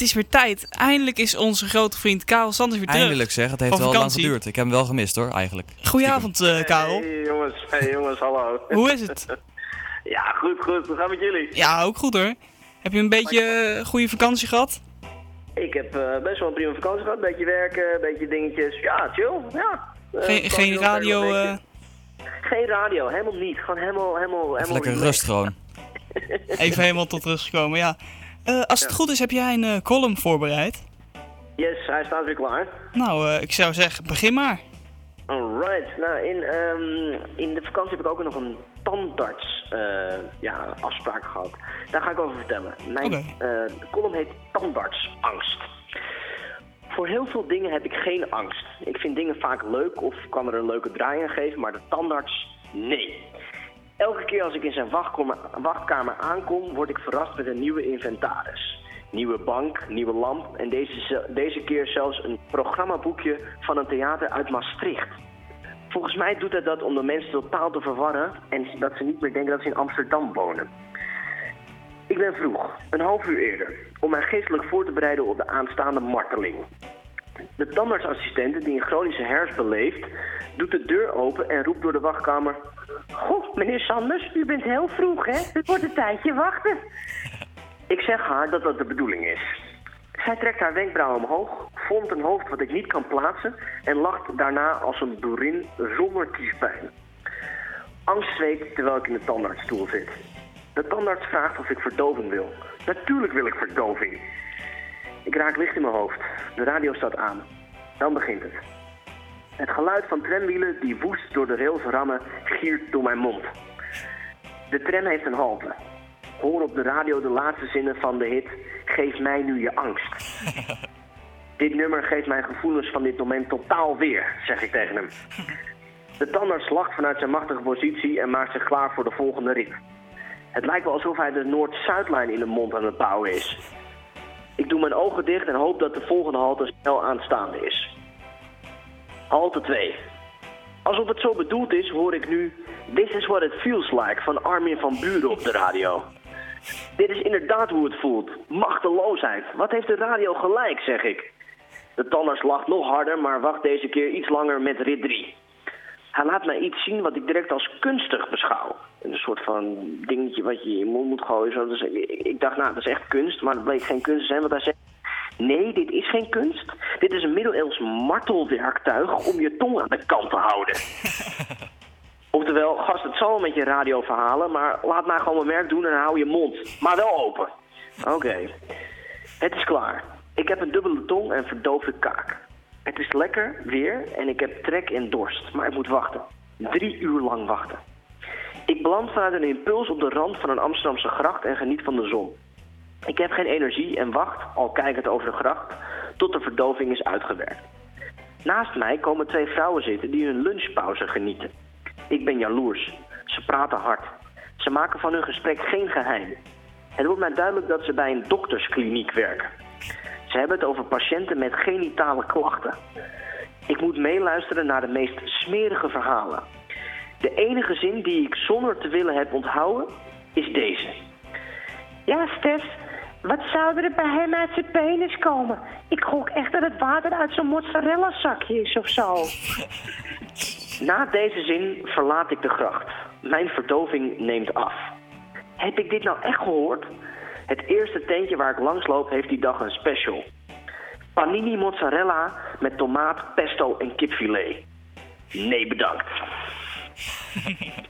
is weer tijd. Eindelijk is onze grote vriend Karel Sanders weer terug. Eindelijk zeg, het heeft Van wel lang vakantie. geduurd. Ik heb hem wel gemist hoor, eigenlijk. Goedenavond, Karel. Hey jongens, hallo. Hoe is het? Ja, goed. Hoe gaat het met jullie? Ja, ook goed hoor. Heb je een beetje goede vakantie gehad? Ik heb best wel een prima vakantie gehad. Beetje werken, beetje dingetjes. Ja, chill. Ja. Geen radio? Geen radio, helemaal niet. Gewoon helemaal Even lekker relaxed. rust gewoon. Even helemaal tot rust gekomen, ja. Als het goed is, heb jij een column voorbereid? Yes, hij staat weer klaar. Nou, ik zou zeggen, begin maar. Alright. Nou, in de vakantie heb ik ook nog een tandarts afspraak gehad. Daar ga ik over vertellen. Mijn column heet Tandartsangst. Voor heel veel dingen heb ik geen angst. Ik vind dingen vaak leuk of kan er een leuke draai aan geven, maar de tandarts, nee. Elke keer als ik in zijn wachtkamer aankom, word ik verrast met een nieuwe inventaris. Nieuwe bank, nieuwe lamp en deze keer zelfs een programmaboekje van een theater uit Maastricht. Volgens mij doet hij dat om de mensen totaal te verwarren en dat ze niet meer denken dat ze in Amsterdam wonen. Ik ben vroeg, een half uur eerder, om mij geestelijk voor te bereiden op de aanstaande marteling. De tandartsassistente die een chronische herfst beleeft, doet de deur open en roept door de wachtkamer: "Goh, meneer Sanders, u bent heel vroeg, hè? Het wordt een tijdje wachten." Ik zeg haar dat dat de bedoeling is. Zij trekt haar wenkbrauwen omhoog, vormt een hoofd wat ik niet kan plaatsen en lacht daarna als een boerin zonder kiespijn. Angst zweet terwijl ik in de tandartsstoel zit. De tandarts vraagt of ik verdoving wil. Natuurlijk wil ik verdoving. Ik raak licht in mijn hoofd. De radio staat aan. Dan begint het. Het geluid van tramwielen die woest door de rails rammen giert door mijn mond. De tram heeft een halte. Hoor op de radio de laatste zinnen van de hit "Geef mij nu je angst." Dit nummer geeft mijn gevoelens van dit moment totaal weer, zeg ik tegen hem. De tandarts lacht vanuit zijn machtige positie en maakt zich klaar voor de volgende rit. Het lijkt wel alsof hij de Noord-Zuidlijn in de mond aan het bouwen is. Ik doe mijn ogen dicht en hoop dat de volgende halte snel aanstaande is. Halte 2. Alsof het zo bedoeld is, hoor ik nu "This is what it feels like" van Armin van Buuren op de radio. Dit is inderdaad hoe het voelt. Machteloosheid. Wat heeft de radio gelijk, zeg ik. De tandarts lacht nog harder, maar wacht deze keer iets langer met rit 3. Hij laat mij iets zien wat ik direct als kunstig beschouw. Een soort van dingetje wat je in je mond moet gooien. Zo. Dus ik dacht, nou, dat is echt kunst, maar dat bleek geen kunst te zijn. Want hij zegt, nee, dit is geen kunst. Dit is een middeleeuws martelwerktuig om je tong aan de kant te houden. Oftewel, gast, het zal wel met je radio verhalen, maar laat maar gewoon mijn werk doen en hou je mond. Maar wel open. Oké. Het is klaar. Ik heb een dubbele tong en verdoofde kaak. Het is lekker, weer, en ik heb trek en dorst, maar ik moet wachten. 3 uur lang wachten. Ik beland vanuit een impuls op de rand van een Amsterdamse gracht en geniet van de zon. Ik heb geen energie en wacht, al kijkend over de gracht, tot de verdoving is uitgewerkt. Naast mij komen 2 vrouwen zitten die hun lunchpauze genieten. Ik ben jaloers. Ze praten hard. Ze maken van hun gesprek geen geheim. Het wordt mij duidelijk dat ze bij een dokterskliniek werken. Ze hebben het over patiënten met genitale klachten. Ik moet meeluisteren naar de meest smerige verhalen. De enige zin die ik zonder te willen heb onthouden, is deze. Ja, Stef, wat zou er bij hem uit zijn penis komen? Ik gok echt dat het water uit zo'n mozzarella zakje is of zo. Na deze zin verlaat ik de gracht. Mijn verdoving neemt af. Heb ik dit nou echt gehoord? Het eerste tentje waar ik langsloop heeft die dag een special. Panini mozzarella met tomaat, pesto en kipfilet. Nee, bedankt.